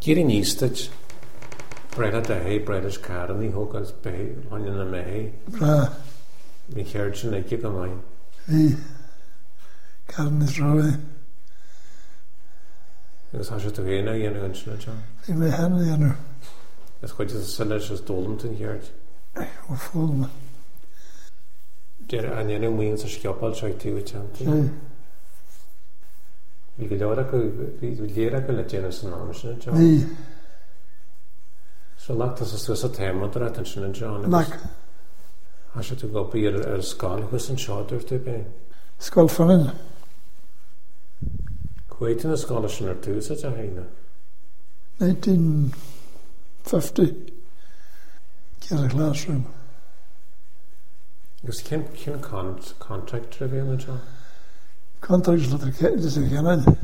Giri nístad bread a hé bread is carni hogas be hanin na me. Bra. Mi cheirtin ag go mai. Hí. Carni roi. Agus has tú héna dhéana ansna John. Hí mé hena dhéanú. Is chuid is sinnes is dólamtin cheart. Ó fólma. Déir a dhéanú míon sa sciopáil seag tú teanta. Bhí go leora go léra go le déana san námasna John. Hí. So lach tas is a témadra an sinna John. Lach. Has tú gopaí ar scáil chus an seáidir tú be? Scáil fannin. Cuaitin na scáil sin ar tú sa haine? 1950. Get a classroom. Agus cin contract ra bhéanna John? Contracts that is again.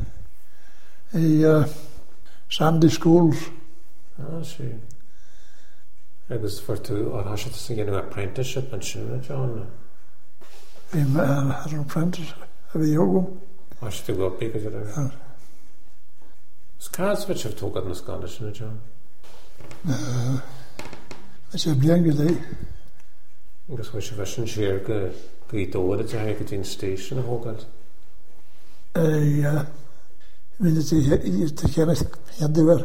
Sandy schools. Sí. Agus for tú ar has sin ghéanú apprenticeship an sinna John? Bhí an apprentice a bhí jogum. Has tú gopaí go dtí? Scás bheit sibh tógad na scála sinna John? Sé blian go dtí. Agus bhfuil sé bheith sin séir go í dóda de go dtín station a hógad? Minne te kennen heddiver.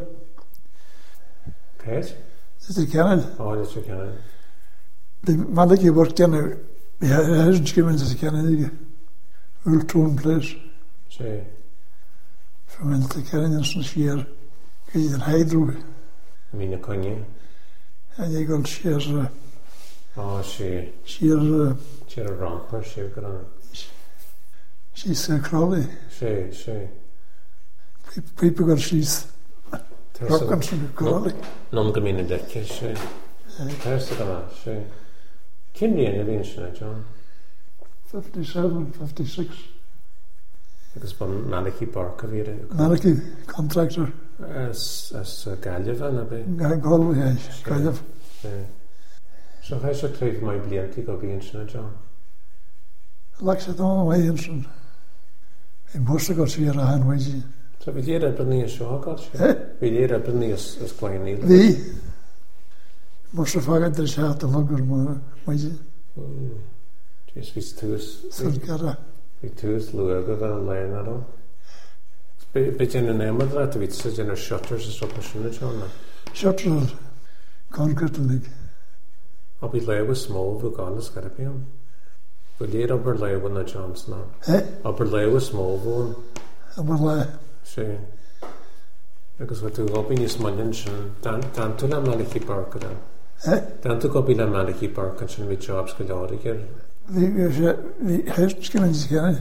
Pet? Te kennen. Oh, dat te kennen. De manneke wordt kennen. Ja, hersenskimmen te kennen ikke. Ultron place. Sí. Voor men te kennen is een schier. Kun je een heidroe. Mine konje. En je kan schier. Oh, sí. Schier. Schier een ramper, schier gedaan. She's Crowley. Sí. People got she's rock Crowley. Non gemene dekke, sí. Terste gana, sí. Kim die in de John? 57, 56. Agus ban Malachy Barker weer. Malachy contractor. As Gallev na be. Gallev, ja, Gallev. So hij zou treef my blianti go be in John. Like it on way in. In Boston hier aan Hanwiji. So we did it in show got. We did it in as klein needle. Wie? Moest vaak de chat te langer maar Wiji. Just we toes. Sorgara. We toes luego da lane at all. Beetje in de naam dat we het zijn shutters is op machine John. Shutters. Concrete league. Op die lei was small we gaan is gaat be on. We did upper lei when the Johns now. Upper lei was small one. Upper lei. Sí. Agus wat tú gopin is mannin dan tú le Malachy Barker dan. Dan tú gopin le Malachy Barker sin vi jobs go láriger. Vi herskelen is gerne.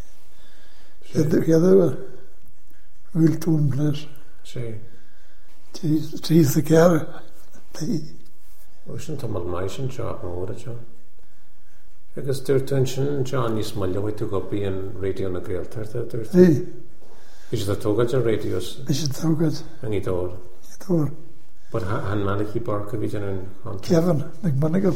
Hedder Ultron place. Sí. Tis the care. Ocean tamal maishin job móra John. Agus dúirtún sin John is malile bhaid tú gopin an radio na Gaeltar dúirt. Is dat tógad a radios? Is het tógad. An í dór? Í dór. But han Malachy Barker vi an Kevin McManagan.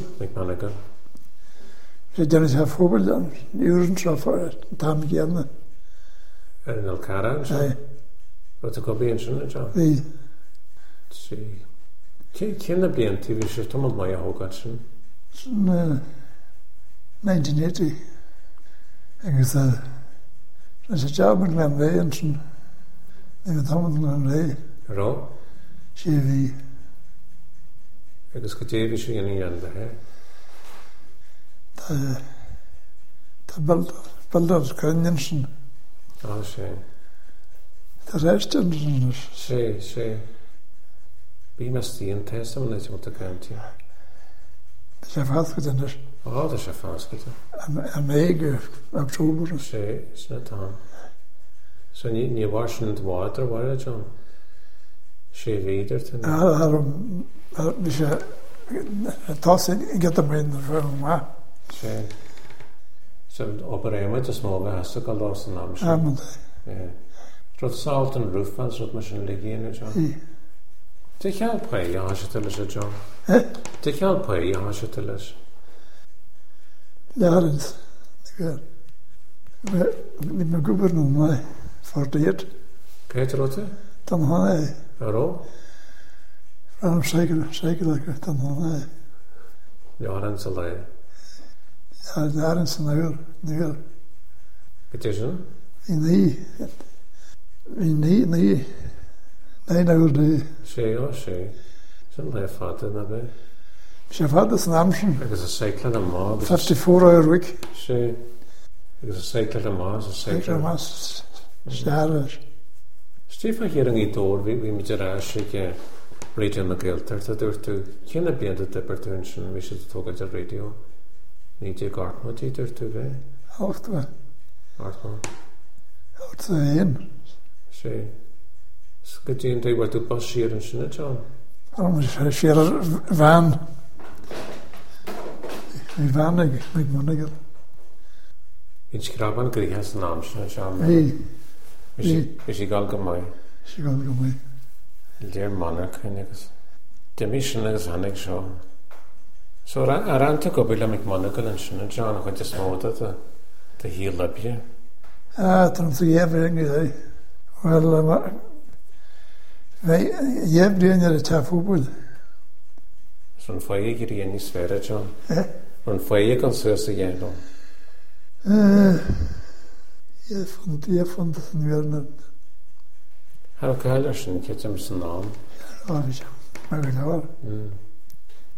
Sé Dennis ha voorbeeld aan. Uren zo voor tam gerne. En in Alcara? Nee. Wat ik op een zin, John? Nee. Zie. Ken de blian TV show tomald mai a hogad sin? 1980. Agus is a job in Glen Ray and sin. They were tomald Glen Ray. Ro? CV. Agus go dévi sin in yanda, he? Ta baldar Grenjensen. Ah, sé. Ta Restensen. Sí. Bí me stíon testa man leis mot a granti. Det er fastget en der. Ah, det er fastget. A mege oktober. Sí, sinna tan. So ni var sin dwater var det, John? Sé vidar til. Ja, vi skal ta sig get dem in for mig. Sí. Så opererer til små ved hester kan låse nam. Ja, men det. Trots salt and roof fans rot machine ligger in, John. Det kan på jag har sett det John. Det kan på jag har sett det. Ja, det. Med gubernur mig 48. Peter Rotte? Dan har Aro? From zeker dat ik dan van Ja, dan zal hij. ja, daar is een uur. Het is een? Nee, nee, nee. Ja, ze. Zal hij vatten daarbij? Zijn vader is een Amsterdam. Ik is een cycler de maag. 54 euro week. Ze. Ik is een cycler de maag. Een cycler. Stijl. Stefan hier een door wie met je raas je radio na gelter dat door te kennen bij de departement wie zit toch op de radio. Niet je kaart moet je er te bij. Hoort we. Arthur. Hoort we in. Ze. Skut je in te wat op passeren snel zo. Waarom is hij veel van? Ik van ik moet niet. Iets grappen krijg je zijn naam zo. Nee. Is ik al gemeen. Is ik al gemeen. Der mannen kan ik het. De mission is handig zo. Zo raante kopila met mannen kunnen snel zo nog het smoot dat de heel lapje. Dan zie je everything. Wel, maar wij je hebt die in de tafelboel. Zo'n foyer hier in die sfeer zo. Een foyer kan zo zeggen dan. Je vond het nu wel net. Har du kallar sin, jag vet inte naam. Ja, det är så. Men vi klarar.